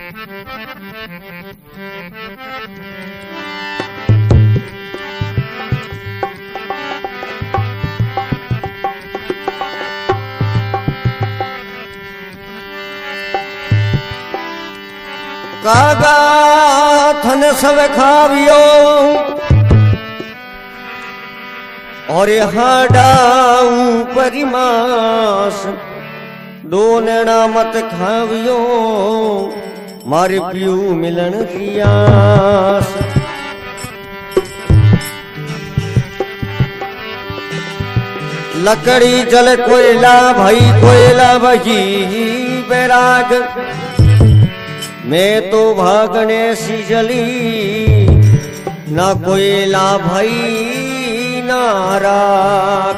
कागा थन सब खावियो और हाडाऊ परिमास दो नैना मत खावियो मारे पियू मिलन रियास। लकड़ी जल कोयला भाई कोयला बही बैराग मैं तो भागने सी जली ना कोयला भाई ना राख।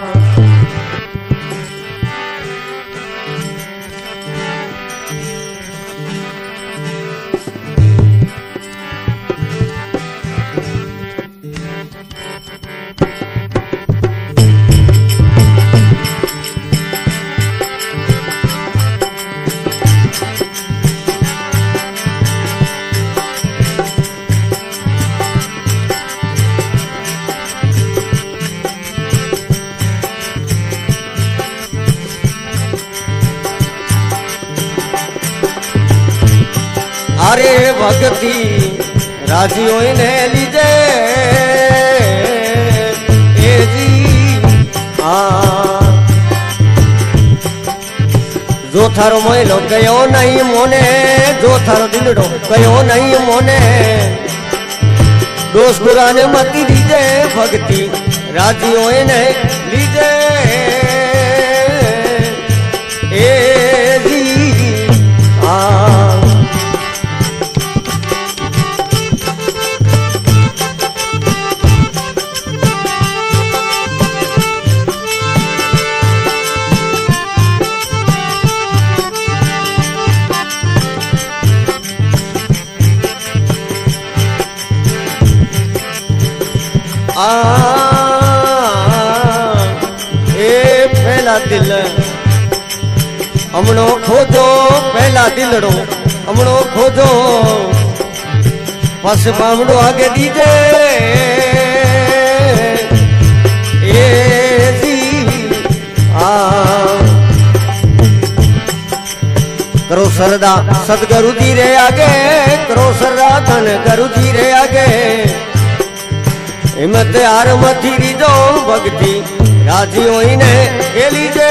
अरे भक्ति राजी होने लीजे ए जी जो थारो मोइलो गयो नहीं मोने जो थारो दिलड़ो गयो नहीं मोने दोस्त गुराने मती लीजे भक्ति राजी होने लीजे ए जी ए पहला दिल हमणो खोजो पहला दिलड़ो हमणो खोजो बस बामड़ो आगे दीजे ए जी करो सरदा सदगुरु जी रे आगे करो सरदा धन गुरु जी रे आगे हिम्मत हार मथी रीजो भक्ति राजी होइने के लीजे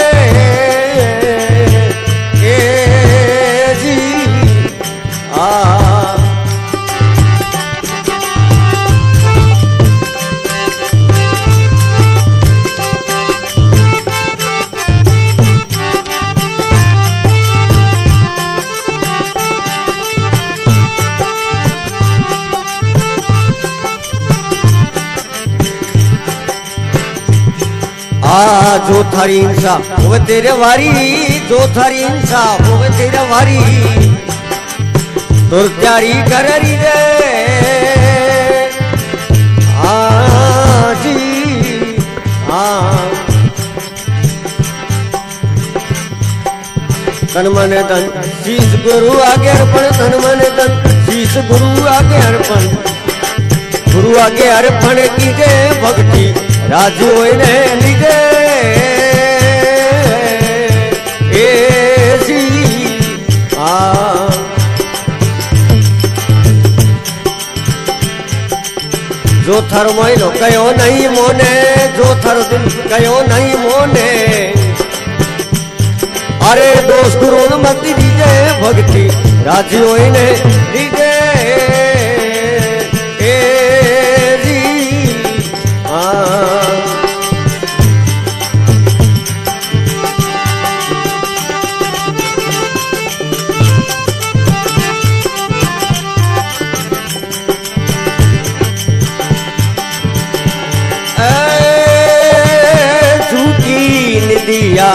ए जी जो थारी इंसा होवे तेरे वारी जो थारी इंसा होवे तेरे वारी तुर त्यारी कर री रे जी तन मन तन शीश गुरु आगे अर्पण तन मन तन शीश गुरु आगे अर्पण गुरु आगे अर्पण कीजे भक्ति राजी होने लीजे ए जी जो थारो मोइलो कयो नहीं मोने जो थारो दिल कयो नहीं मोने अरे दोस्त रोन मत दीजे भक्ति राजी होने लीजे ए जी दिया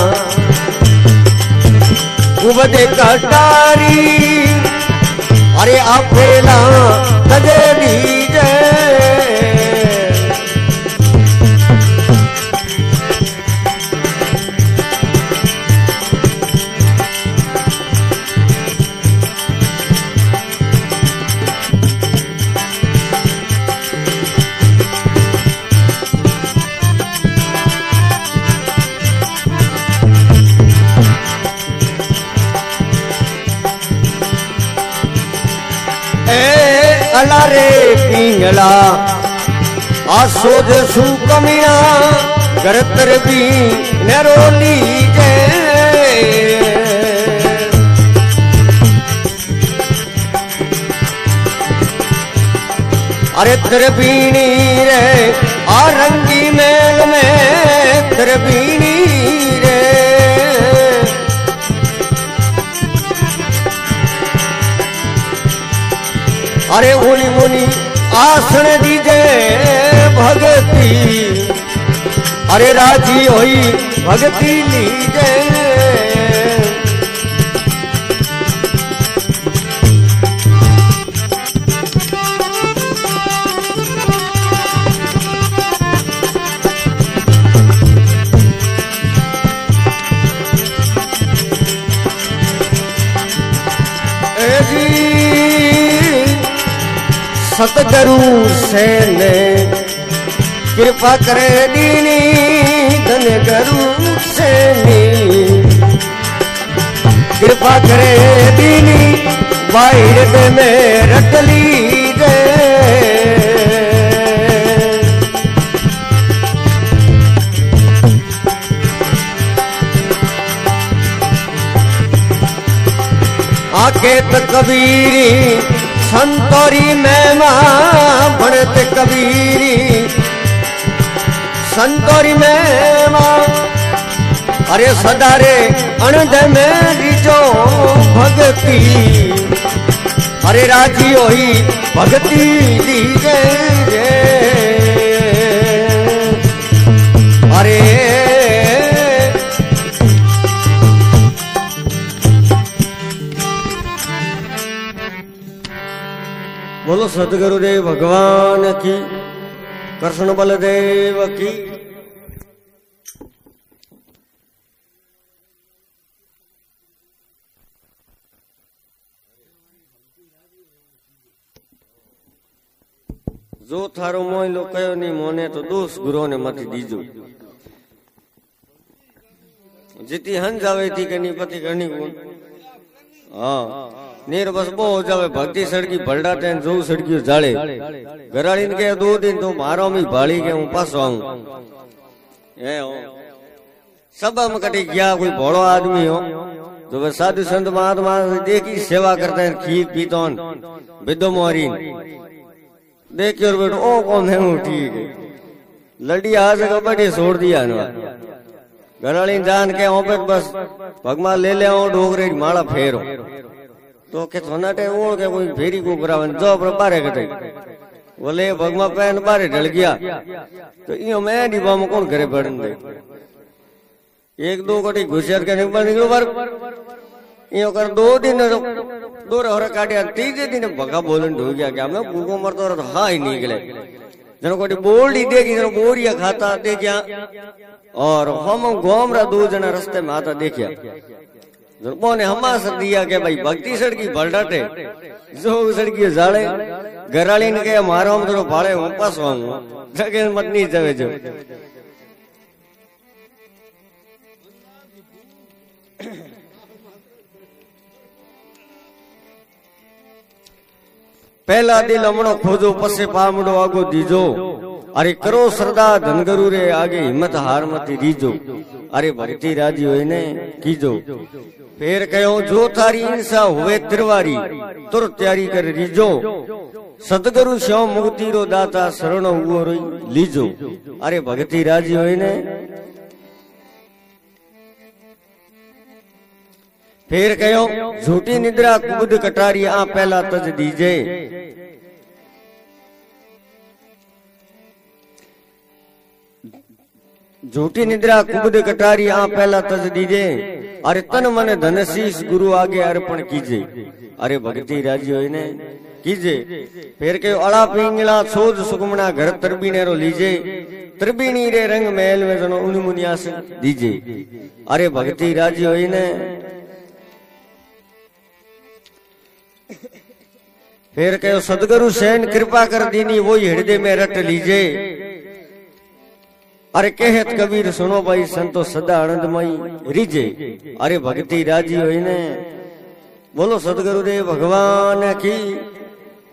उबदे कटारी अरे अफेला तजे दीजे ए अला रे पिंगला आ सोज सु कमिया करतर भी नरोली जे अरे तरबीनी रे आ रंगी मेल में तरबीनी रे अरे मुनि मुनि आसन दीजे भगती अरे राजी होई भगती लीजे सतगुरु से ने कृपा करे दीनी धन गुरु से कृपा करे दीनी बाहर में रटली दे आके तो कबीरी संतोरी महिमा बढ़त कबीरी संतोरी महिमा अरे सदारे अणद में रिजो भगती अरे राजी होई भगती लीजे अरे बोलो सदगुरुदेव भगवान की कृष्ण बलदेव की जो थारो मोइलो कयो नहीं मोने तो दोष गुरु ने मत दीजो जिती हंज आवे थी कनी पति करनी कोन हाँ नीर बस बो हो जावे भक्ति सड़की भलडा टेन जो सड़की जाले घराड़ी ने कहे 2 दिन तो मारो मी भाड़ी के हूँ पासो आऊं ए हो सब हम कटी गया कोई भोड़ो आदमी हो जो वे साधु संत महात्मा देखी सेवा करते हैं खीर पीतौन विदो मोहरी देखिए और बेटो ओ कौन है वो ठीक है लड़ी आज कबड्डी छोड़ दिया ना घराड़ी जान के पे बस भगमा ले ले आओ डोगरे माला फेरो तो के थोनाटे वो के कोई फेरी को करावन जो पर बारे कटे बोले भगमा पैन बारे ढल गया तो इयो मैं डिबा में कौन करे पड़न दे 1-2 कटी घुसियार के निकलो बार इयो कर 2 दिन दो रहर काटिया तीजे दिन भगा बोलन ढो गया क्या मैं भूखो मरतो रहा हां ही निकले जनो कोटी बोली देखी जनो बोरिया खाता देखिया और हम गोमरा 2 जना रास्ते में आता देखिया ने हमास दिया के भाई भक्ति सड़की भलडाटे जो सड़की जाले घराली ने के मारो हम तो भाड़े वापस आऊं जगह मत नहीं जावे जो पहला दिल हमणो खोजो पसे पामड़ो आगो दीजो अरे करो श्रद्धा धनगुरु रे आगे हिम्मत हार मत दीजो अरे भक्ति राजी होई ने कीजो फिर कहो जो थारी इंसा हुए तिरवारी तुर तैयारी कर रीजो सतगुरु श्यो मुक्ति रो दाता शरण हुओ रोई लीजो अरे भक्ति राजी होई ने फिर कहो झूठी निद्रा कुबुद कटारी आ पहला तज दीजे झूठी निद्रा कुबुद कटारी आ पहला तज दीजे अरे तन मन धन शीश गुरु आगे अर्पण कीजे अरे भक्ति राजी होई ने कीजे फिर के अड़ा पिंगला सोज सुगमना घर तरबीने रो लीजे तरबीनी रे रंग महल में जनो उन मुनियास दीजे अरे भक्ति राजी होई ने फिर कहो सदगुरु सैन कृपा कर दीनी वो हृदय में रट लीजे अरे कहत कबीर सुनो भाई संतो सदा आनंदमयी रिजे अरे भक्ति राजी होई ने बोलो सदगुरुदेव भगवान की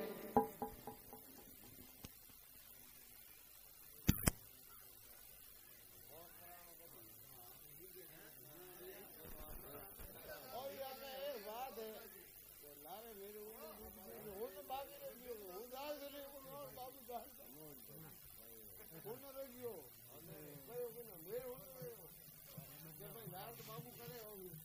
કોનો રહી ગયો અને કયો કોનો મેળ હોય કે ભાઈ નારદ બાબુ કરે